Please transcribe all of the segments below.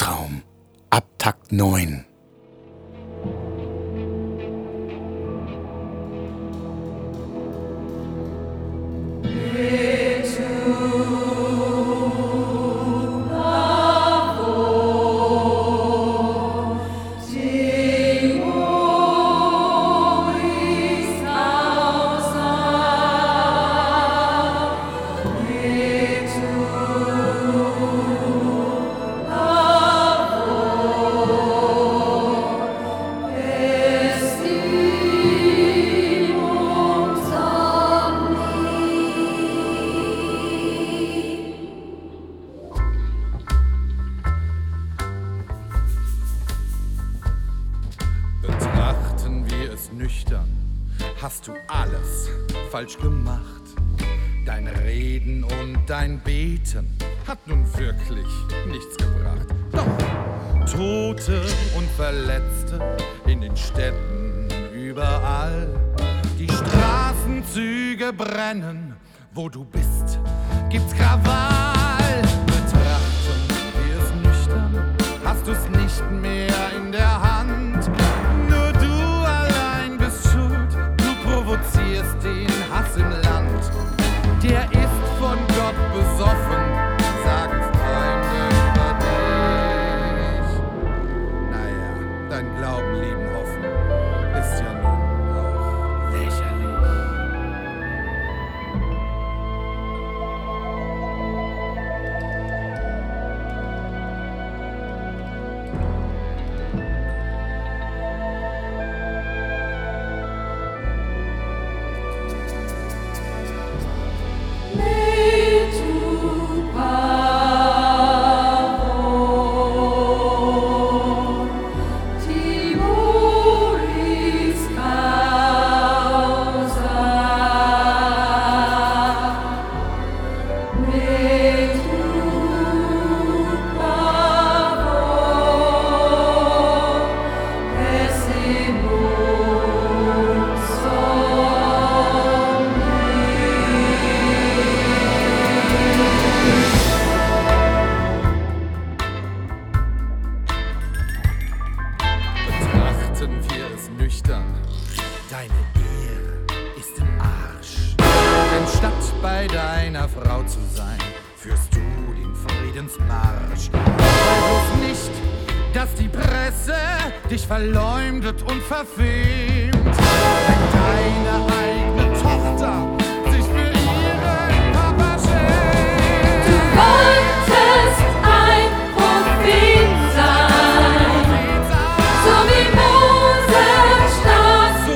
Albtraum ab Takt 9. Betrachten wir es nüchtern, hast du alles falsch gemacht. Dein Reden und dein Beten hat nun wirklich nichts gebracht. Doch Tote und Verletzte in den Städten überall. Die Straßenzüge brennen, wo du bist, gibt's Krawall. Betrachten wir es nüchtern, hast du's nicht mehr in der Hand. Nur du allein bist schuld, du provozierst den Hass im Land. Der ist von Gott besoffen, sagen Freunde über dich. Naja, dein Glauben, Lieben, Hoffen ist ja nun auch lächerlich. Betrachten wir es nüchtern, deine Ehre ist im Arsch. Denn statt bei deiner Frau zu sein, führst du den Friedensmarsch. Weil bloß nicht, dass die Presse dich verleumdet und verfemt. Wenn deine eigene Tochter sich für ihren Papa schämt. Du wolltest ein Prophet sein, so wie Moses stark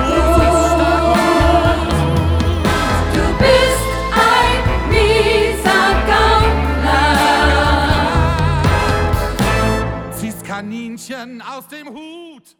und gut. Du bist ein mieser Gaukler. Ziehst Kaninchen aus dem Hut.